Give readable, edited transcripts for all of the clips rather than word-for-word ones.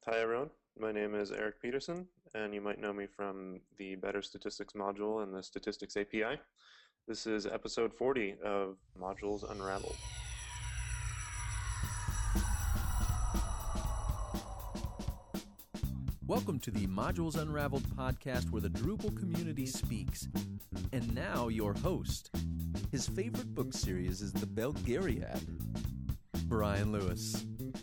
Hi everyone, my name is Eric Peterson, and you might know me from the Better Statistics module and the Statistics API. This is episode 40 of Modules Unraveled. Welcome to the Modules Unraveled podcast where the Drupal community speaks. And now your host. His favorite book series is The Belgariad, Brian Lewis.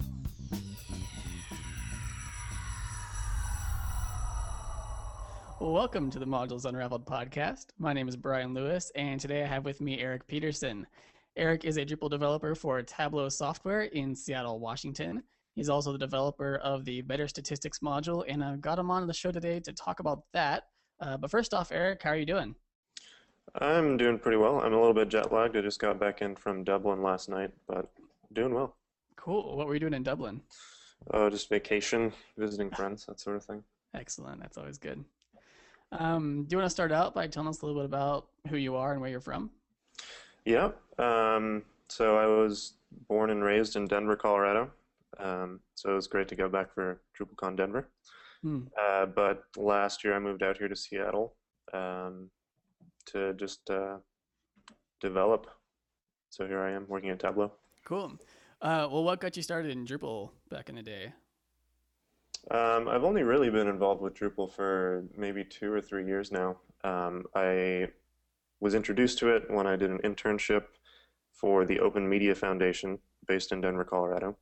Welcome to the Modules Unraveled podcast. My name is Brian Lewis, and today I have with me Eric Peterson. Eric is a Drupal developer for Tableau Software in Seattle, Washington. He's also the developer of the Better Statistics module, and I've got him on the show today to talk about that. But first off, Eric, how are you doing? I'm doing pretty well. I'm a little bit jet lagged. I just got back in from Dublin last night, but doing well. Cool. What were you doing in Dublin? Just vacation, visiting friends, that sort of thing. Excellent. That's always good. Do you want to start out by telling us a little bit about who you are and where you're from? Yeah. So I was born and raised in Denver, Colorado. So it was great to go back for DrupalCon Denver. But last year I moved out here to Seattle to just develop. So here I am working at Tableau. Cool. Well, what got you started in Drupal back in the day? I've only really been involved with Drupal for maybe 2 or 3 years now. I was introduced to it when I did an internship for the Open Media Foundation based in Denver, Colorado.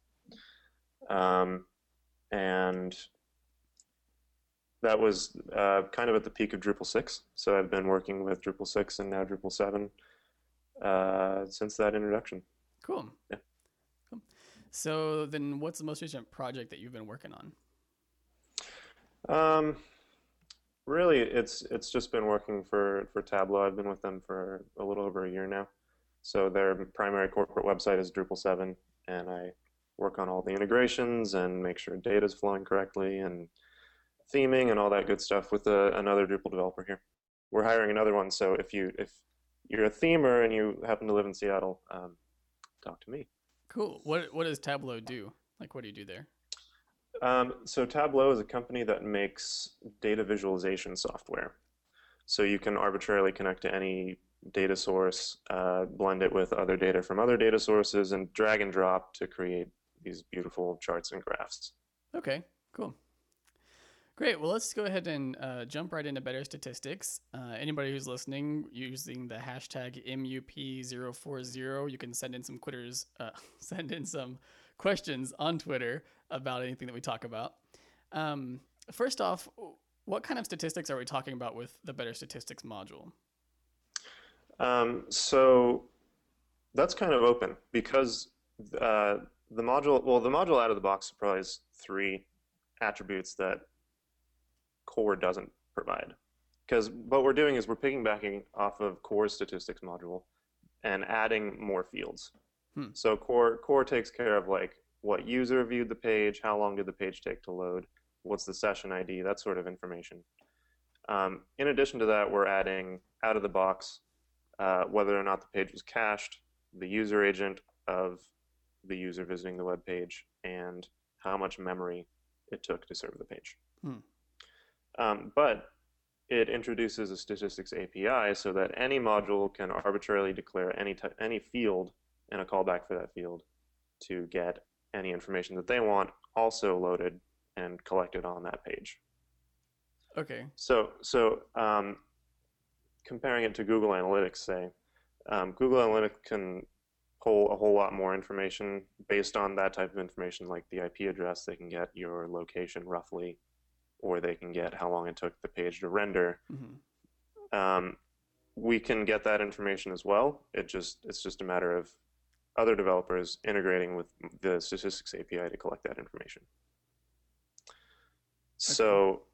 And that was kind of at the peak of Drupal 6. So I've been working with Drupal 6 and now Drupal 7 since that introduction. Cool. Yeah. Cool. So then what's the most recent project that you've been working on? Really, it's just been working for Tableau. I've been with them for a little over a year now. So their primary corporate website is Drupal 7, and I work on all the integrations and make sure data is flowing correctly and theming and all that good stuff with another Drupal developer here. We're hiring another one, so if you're a themer and you happen to live in Seattle, talk to me. Cool. What does Tableau do? Like, what do you do there? So Tableau is a company that makes data visualization software. So you can arbitrarily connect to any data source, blend it with other data from other data sources, and drag and drop to create these beautiful charts and graphs. Okay, cool. Great. Well, let's go ahead and jump right into Better Statistics. Anybody who's listening using the hashtag MUP040, you can send in some questions on Twitter about anything that we talk about. First off, what kind of statistics are we talking about with the Better Statistics module? So that's kind of open because the module out of the box supplies 3 attributes that Core doesn't provide. Because what we're doing is we're piggybacking off of Core's statistics module and adding more fields. So Core takes care of like what user viewed the page, how long did the page take to load, what's the session ID, that sort of information. In addition to that, we're adding out of the box whether or not the page was cached, the user agent of the user visiting the web page, and how much memory it took to serve the page. But it introduces a statistics API so that any module can arbitrarily declare any field and a callback for that field to get any information that they want also loaded and collected on that page. Okay. So comparing it to Google Analytics, say, Google Analytics can pull a whole lot more information based on that type of information, like the IP address. They can get your location roughly, or they can get how long it took the page to render. We can get that information as well. It's just a matter of other developers integrating with the statistics API to collect that information. So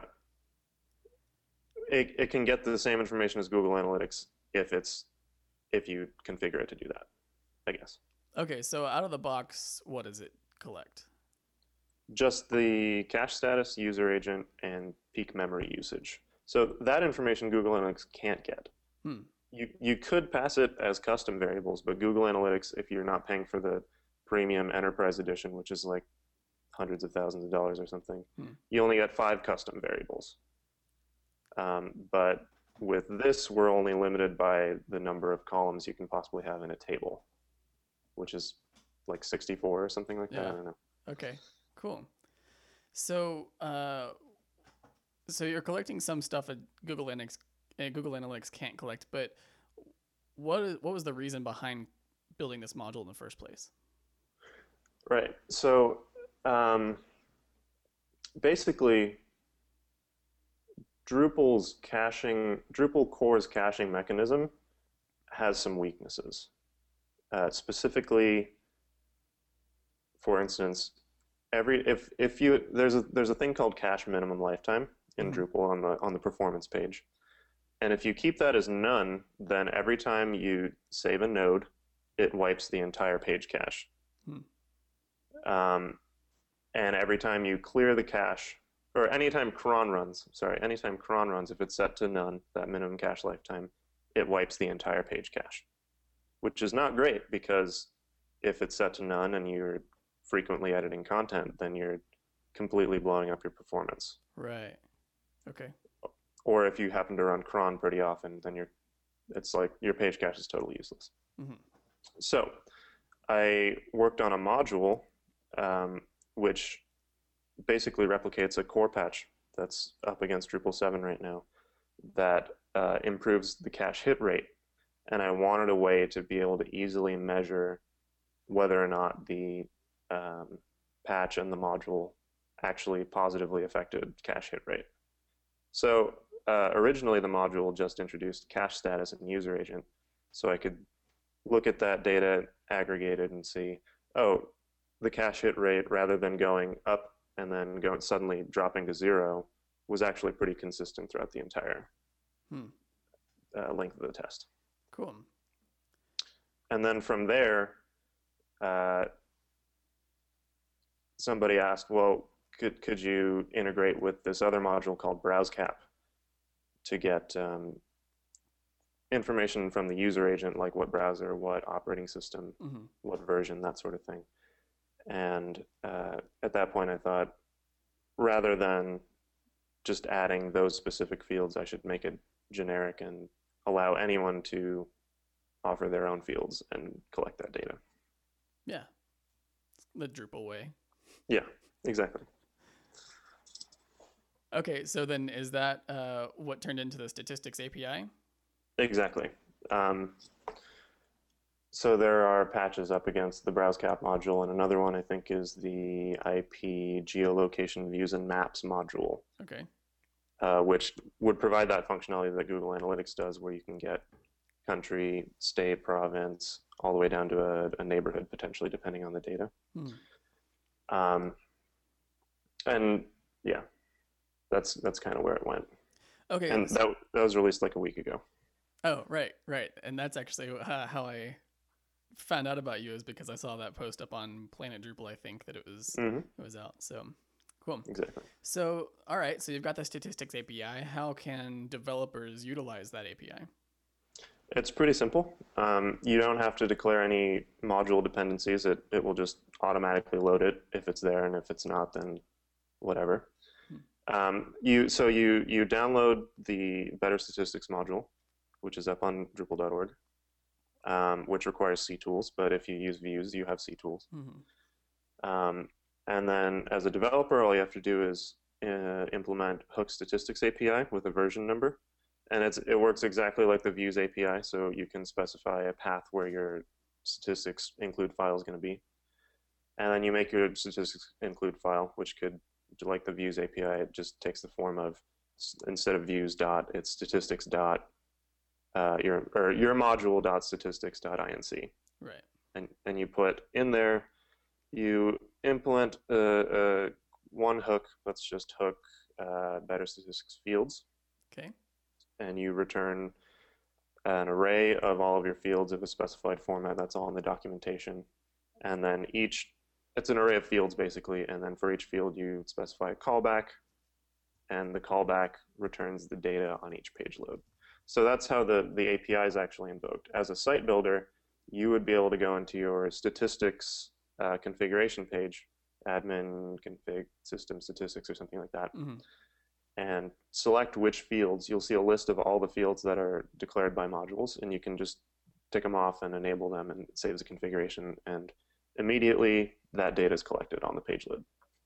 it can get the same information as Google Analytics if you configure it to do that, I guess. Okay, so out of the box, what does it collect? Just the cache status, user agent, and peak memory usage. So that information Google Analytics can't get. You could pass it as custom variables, but Google Analytics, if you're not paying for the premium enterprise edition, which is like hundreds of thousands of dollars or something. Hmm. You only get 5 custom variables. But with this, we're only limited by the number of columns you can possibly have in a table, which is like 64 or something like that. Yeah. I don't know. Okay, cool. So, so you're collecting some stuff that Google Analytics can't collect, but what was the reason behind building this module in the first place? Right. So basically, Drupal core's caching mechanism has some weaknesses. Specifically, for instance, there's a thing called cache minimum lifetime in Drupal on the performance page, and if you keep that as none, then every time you save a node, it wipes the entire page cache. And every time you clear the cache, or anytime cron runs, if it's set to none, that minimum cache lifetime, it wipes the entire page cache, which is not great, because if it's set to none and you're frequently editing content, then you're completely blowing up your performance. Right. Okay. Or if you happen to run cron pretty often, then it's like your page cache is totally useless. Mm-hmm. So I worked on a module which basically replicates a core patch that's up against Drupal 7 right now that improves the cache hit rate. And I wanted a way to be able to easily measure whether or not the patch and the module actually positively affected cache hit rate. So originally the module just introduced cache status and user agent, so I could look at that data aggregated and see, oh, the cache hit rate, rather than going up and then suddenly dropping to 0, was actually pretty consistent throughout the entire length of the test. Cool. And then from there, somebody asked, well, could you integrate with this other module called BrowseCap to get information from the user agent, like what browser, what operating system, what version, that sort of thing. And at that point I thought, rather than just adding those specific fields, I should make it generic and allow anyone to offer their own fields and collect that data. Yeah. The Drupal way. Yeah, exactly. Okay, so then is that what turned into the statistics API? Exactly. So there are patches up against the BrowseCap module, and another one I think is the IP geolocation views and maps module. Okay. Which would provide that functionality that Google Analytics does, where you can get country, state, province, all the way down to a neighborhood, potentially, depending on the data. And yeah, that's kind of where it went. Okay. And that was released like a week ago. Oh, right. And that's actually how I found out about you, is because I saw that post up on Planet Drupal, I think, that it was out. So cool. Exactly. So, all right. So you've got the statistics API. How can developers utilize that API? It's pretty simple. You don't have to declare any module dependencies. It will just automatically load it if it's there, and if it's not, then whatever. You download the Better Statistics module, which is up on Drupal.org, which requires CTools, but if you use views, you have CTools. And then as a developer, all you have to do is implement Hook Statistics API with a version number. And it works exactly like the views API, so you can specify a path where your statistics include file is going to be. And then you make your statistics include file, which could, like the views API, it just takes the form of, instead of views dot, it's statistics dot, your module dot statistics dot inc. Right. And you put in there, you implement one hook, let's just hook Better Statistics fields. Okay. And you return an array of all of your fields of a specified format. That's all in the documentation. And then it's an array of fields basically, and then for each field you specify a callback, and the callback returns the data on each page load. So that's how the API is actually invoked. As a site builder, you would be able to go into your statistics configuration page admin config system statistics or something like that, Hmm. and select which fields. You'll see a list of all the fields that are declared by modules, and you can just tick them off and enable them, and it saves a configuration, and immediately that data is collected on the page lid.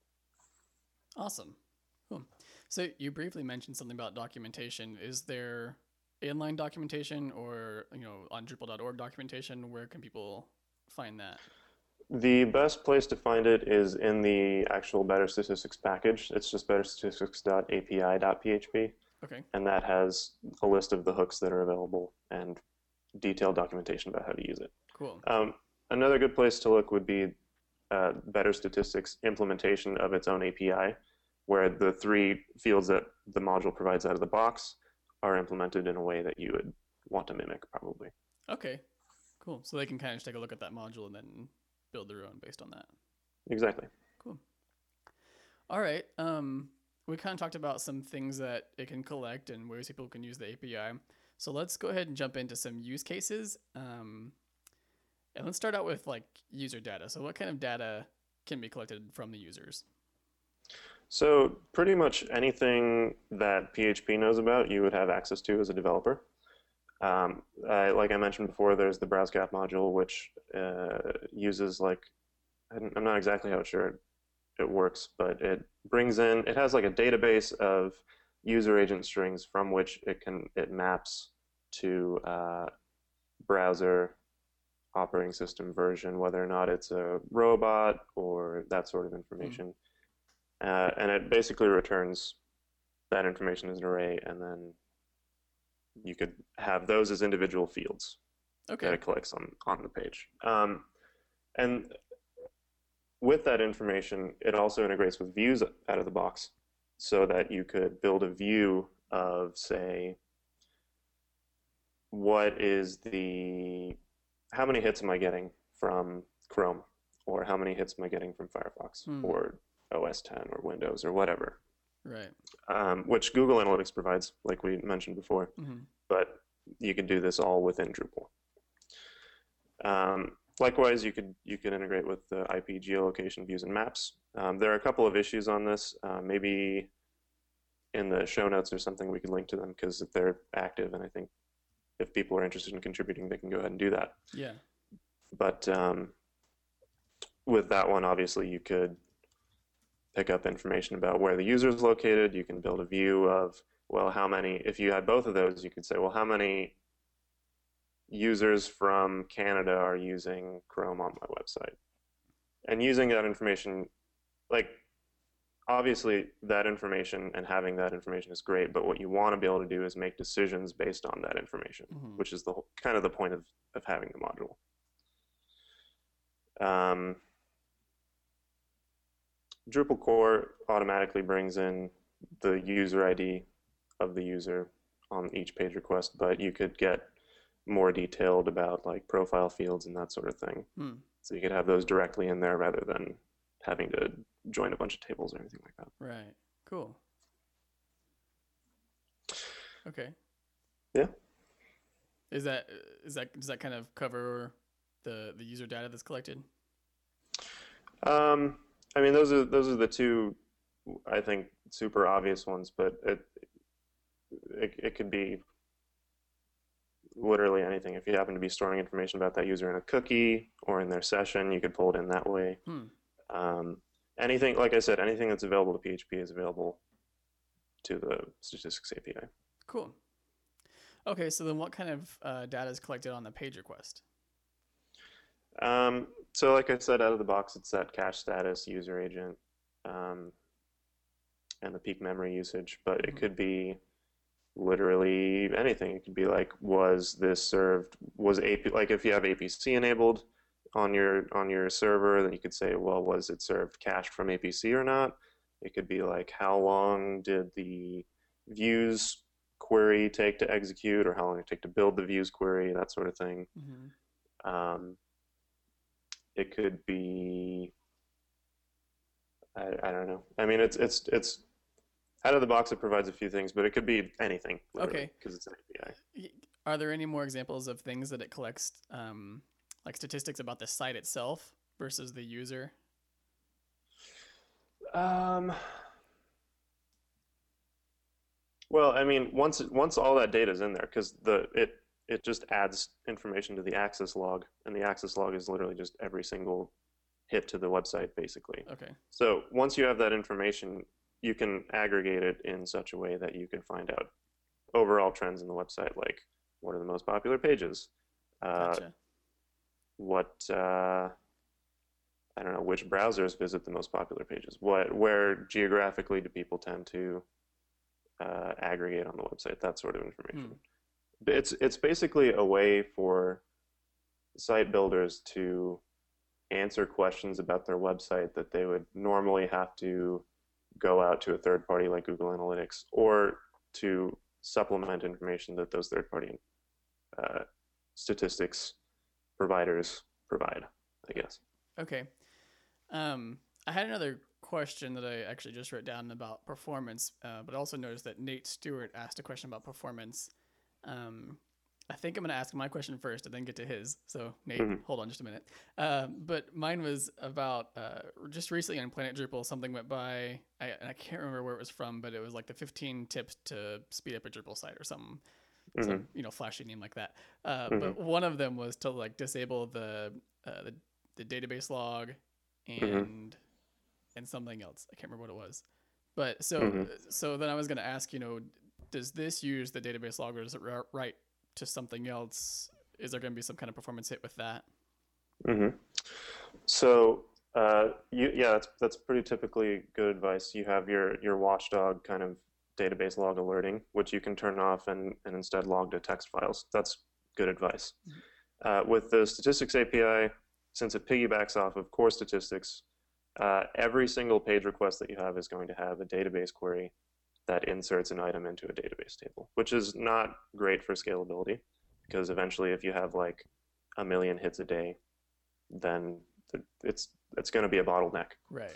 Awesome. Cool. So you briefly mentioned something about documentation. Is there inline documentation or, on Drupal.org documentation? Where can people find that? The best place to find it is in the actual Better Statistics package. It's just betterstatistics.api.php, Okay. and that has a list of the hooks that are available and detailed documentation about how to use it. Cool. Another good place to look would be Better Statistics implementation of its own API, where the 3 fields that the module provides out of the box are implemented in a way that you would want to mimic, probably. Okay. Cool. So they can kind of just take a look at that module and then build their own based on that. Exactly. Cool. All right. We kind of talked about some things that it can collect and ways people can use the API. So let's go ahead and jump into some use cases. And let's start out with like user data. So what kind of data can be collected from the users? So pretty much anything that PHP knows about, you would have access to as a developer. Like I mentioned before, there's the Browse Gap module, which uses I'm not exactly how sure it works, but it has like a database of user agent strings from which it maps to browser operating system version, whether or not it's a robot or that sort of information. And it basically returns that information as an array, and then you could have those as individual fields that it collects on the page. And with that information, it also integrates with views out of the box, so that you could build a view of, say, how many hits am I getting from Chrome, or how many hits am I getting from Firefox, or OS 10 or Windows or whatever. Right. Which Google Analytics provides, like we mentioned before, but you could do this all within Drupal. Likewise, you could integrate with the IP geolocation views and maps. There are a couple of issues on this. Maybe in the show notes or something we could link to them, because they're active, and I think if people are interested in contributing, they can go ahead and do that. Yeah. But with that one, obviously, you could pick up information about where the user is located. You can build a view of, well, if you had both of those, you could say, well, how many users from Canada are using Chrome on my website? And using that information, obviously that information and having that information is great, but what you want to be able to do is make decisions based on that information, which is the point of having the module. Drupal core automatically brings in the user ID of the user on each page request, but you could get more detailed about like profile fields and that sort of thing. So you could have those directly in there rather than having to join a bunch of tables or anything like that. Right. Cool. Okay. Yeah. Does that kind of cover the user data that's collected? I mean, those are the two, I think, super obvious ones, but it could be literally anything. If you happen to be storing information about that user in a cookie or in their session, you could pull it in that way. Anything, like I said, anything that's available to PHP is available to the Statistics API. Cool. Okay, so then what kind of data is collected on the page request? So like I said, out of the box, it's that cache status, user agent, and the peak memory usage, but it could be literally anything. It could be like, was if you have APC enabled on your server, then you could say, well, was it served cached from APC or not? It could be like, how long did the views query take to execute, or how long it take to build the views query, that sort of thing. It could be, I don't know. I mean, it's out of the box. It provides a few things, but it could be anything. Okay. Because it's an API. Are there any more examples of things that it collects, like statistics about the site itself versus the user? Um, well, I mean, once all that data is in there, because it just adds information to the access log, and the access log is literally just every single hit to the website, basically. Okay. So once you have that information, you can aggregate it in such a way that you can find out overall trends in the website, like what are the most popular pages, Gotcha. what I don't know which browsers visit the most popular pages, where geographically do people tend to aggregate on the website, that sort of information. It's basically a way for site builders to answer questions about their website that they would normally have to go out to a third party like Google Analytics, or to supplement information that those third party statistics providers provide, I guess. Okay. I had another question that I actually just wrote down about performance, but I also noticed that Nate Stewart asked a question about performance. I think I'm going to ask my question first and then get to his. So, Nate, hold on just a minute. But mine was about just recently on Planet Drupal, something went by. I can't remember where it was from, but it was like the 15 tips to speed up a Drupal site or something. Some flashy name like that. But one of them was to like disable the database log and something else. I can't remember what it was. But so then I was going to ask, does this use the database log, or does it write to something else? Is there going to be some kind of performance hit with that? So that's pretty typically good advice. You have your watchdog kind of database log alerting, which you can turn off and instead log to text files. That's good advice. With the statistics API, since it piggybacks off of core statistics, every single page request that you have is going to have a database query that inserts an item into a database table, which is not great for scalability, because eventually if you have like 1 million hits a day, then it's going to be a bottleneck. Right.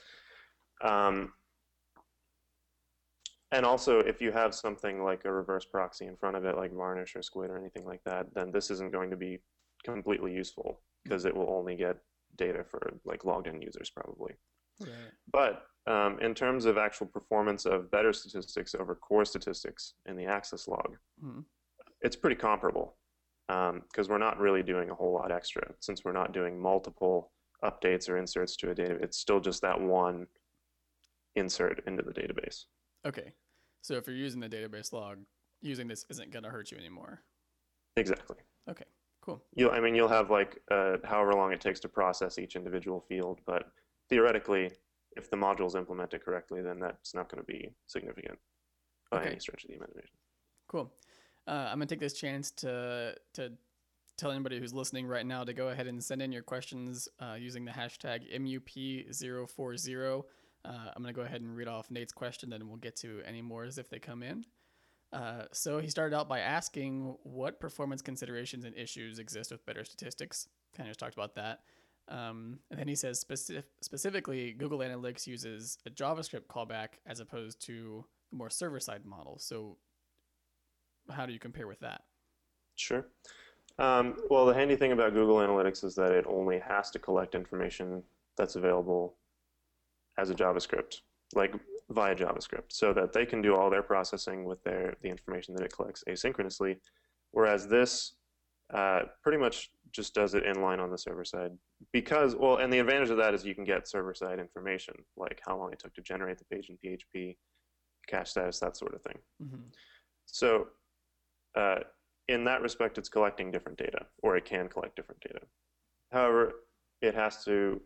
And also, if you have something like a reverse proxy in front of it, like Varnish or Squid or anything like that, then this isn't going to be completely useful, because it will only get data for like logged in users probably. Right. But in terms of actual performance of better statistics over core statistics in the access log, it's pretty comparable, because we're not really doing a whole lot extra, since we're not doing multiple updates or inserts to a database. It's still just that one insert into the database. Okay. So if you're using the database log, using this isn't going to hurt you anymore. Exactly. Okay, cool. You'll have like however long it takes to process each individual field, but theoretically, if the module is implemented correctly, then that's not going to be significant by any stretch of the imagination. Cool. I'm going to take this chance to tell anybody who's listening right now to go ahead and send in your questions using the hashtag MUP040. I'm going to go ahead and read off Nate's question, then we'll get to any more as if they come in. So he started out by asking what performance considerations and issues exist with better statistics. Kind of just talked about that. And then he says specifically, Google Analytics uses a JavaScript callback as opposed to a more server-side model. So how do you compare with that? Sure. Well, the handy thing about Google Analytics is that it only has to collect information that's available as a JavaScript, like via JavaScript, so that they can do all their processing with the information that it collects asynchronously, whereas this pretty much just does it inline on the server side. And the advantage of that is you can get server-side information, like how long it took to generate the page in PHP, cache status, that sort of thing. So in that respect, it's collecting different data, or it can collect different data. However, it has to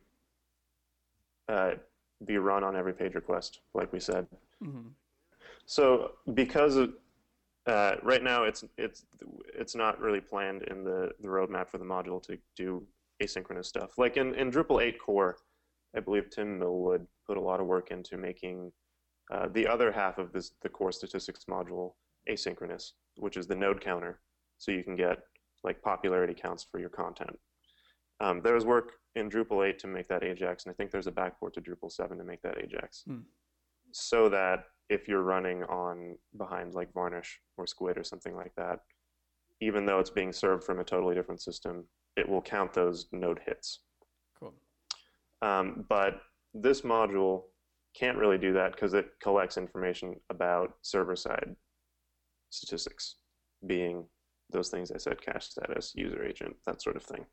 be run on every page request, like we said. So because of, right now it's not really planned in the roadmap for the module to do asynchronous stuff. Like in Drupal 8 core, I believe Tim Millwood put a lot of work into making the other half of the core statistics module asynchronous, which is the node counter, so you can get like popularity counts for your content. There was work in Drupal 8 to make that AJAX, and I think there's a backport to Drupal 7 to make that AJAX, so that if you're running behind like Varnish or Squid or something like that, even though it's being served from a totally different system, it will count those node hits. Cool. But this module can't really do that because it collects information about server-side statistics, being those things I said, cache status, user agent, that sort of thing.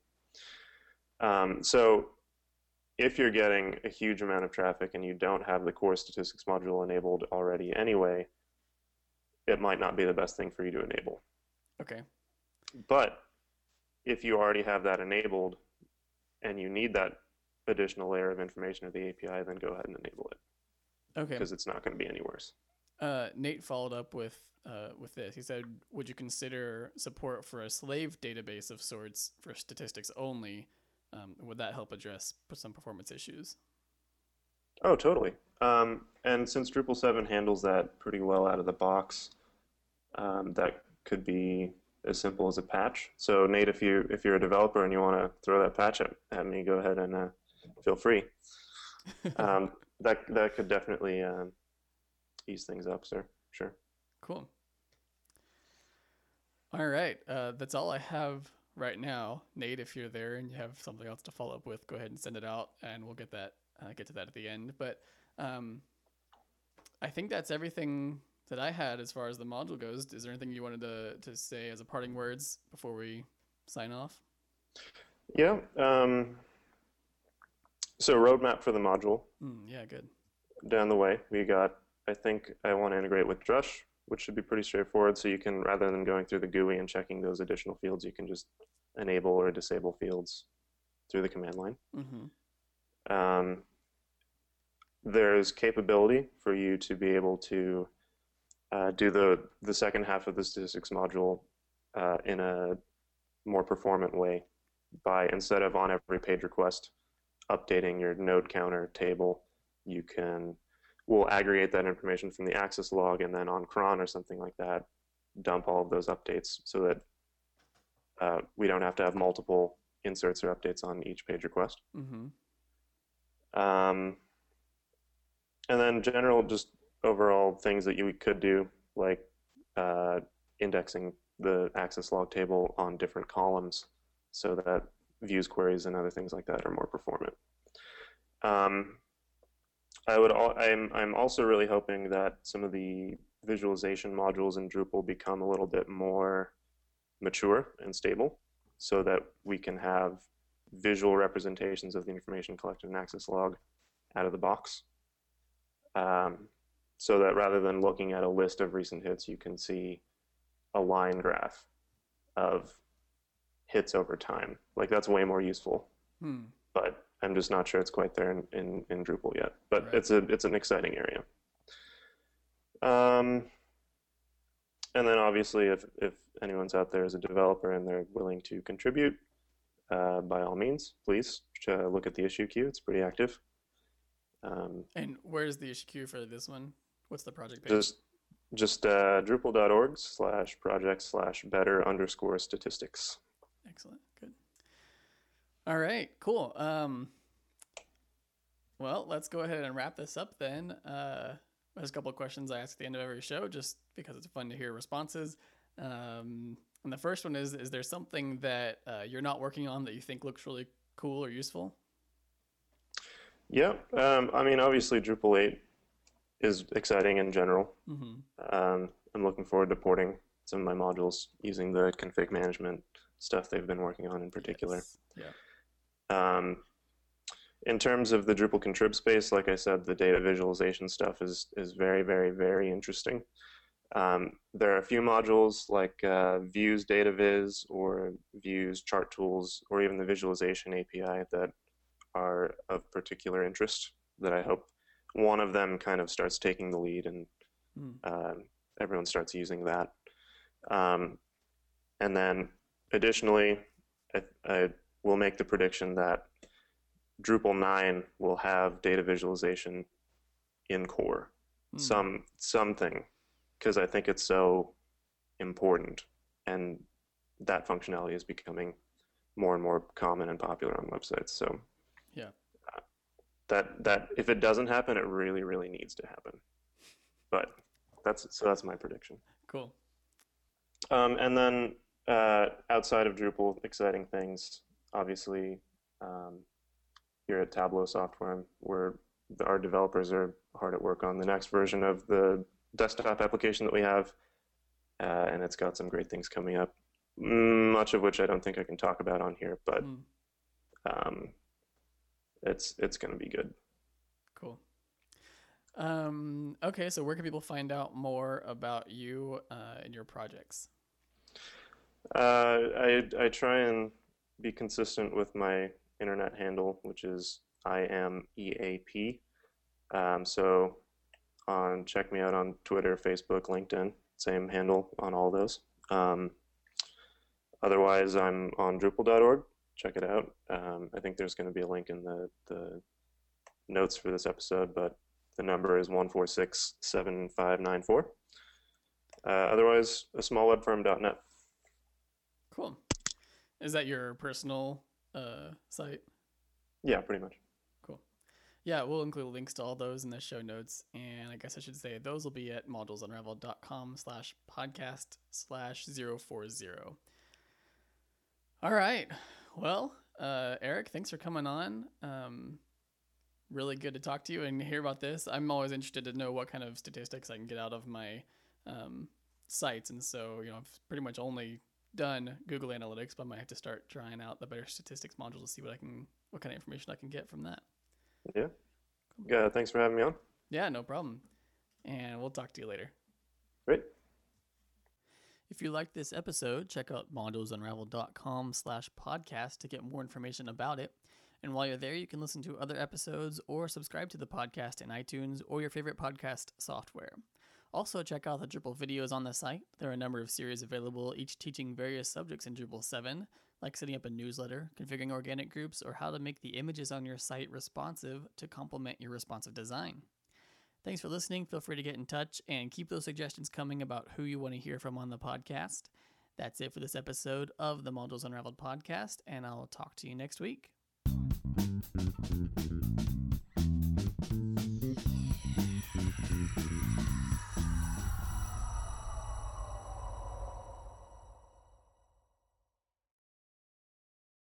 So if you're getting a huge amount of traffic and you don't have the core statistics module enabled already anyway, it might not be the best thing for you to enable. Okay. But if you already have that enabled and you need that additional layer of information of the API, then go ahead and enable it. Okay. Because it's not going to be any worse. Nate followed up with this. He said, would you consider support for a slave database of sorts for statistics only? Would that help address some performance issues? Oh, totally. And since Drupal 7 handles that pretty well out of the box, that could be as simple as a patch. So Nate, if you're a developer and you want to throw that patch at me, go ahead and feel free. That could definitely ease things up, sir. Sure. Cool. All right. That's all I have right now. Nate, if you're there and you have something else to follow up with, go ahead and send it out, and we'll get to that at the end. But I think that's everything that I had as far as the module goes. Is there anything you wanted to say as a parting words before we sign off? Yeah. So roadmap for the module. Yeah, good. Down the way, we got, I think I want to integrate with Drush, which should be pretty straightforward. So you can, rather than going through the GUI and checking those additional fields, you can just enable or disable fields through the command line. Mm-hmm. There's capability for you to be able to do the second half of the statistics module in a more performant way by, instead of on every page request updating your node counter table, we'll aggregate that information from the access log, and then on cron or something like that, dump all of those updates so that we don't have to have multiple inserts or updates on each page request. Mm-hmm. And then general, just overall things that you could do, like indexing the access log table on different columns so that views queries and other things like that are more performant. I'm also really hoping that some of the visualization modules in Drupal become a little bit more mature and stable so that we can have visual representations of the information collected in access log out of the box. So that rather than looking at a list of recent hits, you can see a line graph of hits over time. Like, that's way more useful. But I'm just not sure it's quite there in Drupal yet. But right. It's an exciting area. And then obviously if anyone's out there as a developer and they're willing to contribute, by all means, please look at the issue queue. It's pretty active. And where's the issue queue for this one? What's the project page? Just drupal.org/project/better_statistics. Excellent. Good. All right, cool. Well, let's go ahead and wrap this up then. There's a couple of questions I ask at the end of every show just because it's fun to hear responses. And the first one is there something that you're not working on that you think looks really cool or useful? Yeah, I mean, obviously Drupal 8 is exciting in general. Mm-hmm. I'm looking forward to porting some of my modules using the config management stuff they've been working on in particular. Yes. Yeah. In terms of the Drupal contrib space, like I said, the data visualization stuff is very, very, very interesting. There are a few modules like Views Data Viz or Views Chart Tools or even the Visualization API that are of particular interest that I hope one of them kind of starts taking the lead and everyone starts using that. And then additionally, I will make the prediction that Drupal 9 will have data visualization in core, something, because I think it's so important, and that functionality is becoming more and more common and popular on websites. So yeah, that if it doesn't happen, it really, really needs to happen. But that's my prediction. Cool. And then outside of Drupal, exciting things, obviously. Here at Tableau Software, we're our developers are hard at work on the next version of the desktop application that we have, and it's got some great things coming up, much of which I don't think I can talk about on here, but um, it's going to be good. Cool. Okay, so where can people find out more about you and your projects? I try and be consistent with my internet handle, which is IamEAP. So check me out on Twitter, Facebook, LinkedIn, same handle on all those. Otherwise, I'm on Drupal.org. Check it out. I think there's going to be a link in the notes for this episode, but the number is 1467594. Otherwise, asmallwebfirm.net. Cool. Is that your personal site? Yeah, pretty much. Cool. Yeah, we'll include links to all those in the show notes. And I guess I should say those will be at modulsunraveled.com/podcast/040. All right. Well, Eric, thanks for coming on. Really good to talk to you and hear about this. I'm always interested to know what kind of statistics I can get out of my sites. And so, I've pretty much only done Google Analytics, but I might have to start trying out the Better Statistics module to see what kind of information I can get from that. Yeah. Yeah. Thanks for having me on. Yeah, no problem. And we'll talk to you later. Great. If you liked this episode, check out modulsunraveled.com/podcast to get more information about it. And while you're there, you can listen to other episodes or subscribe to the podcast in iTunes or your favorite podcast software. Also, check out the Drupal videos on the site. There are a number of series available, each teaching various subjects in Drupal 7, like setting up a newsletter, configuring organic groups, or how to make the images on your site responsive to complement your responsive design. Thanks for listening. Feel free to get in touch and keep those suggestions coming about who you want to hear from on the podcast. That's it for this episode of the Modules Unraveled podcast, and I'll talk to you next week.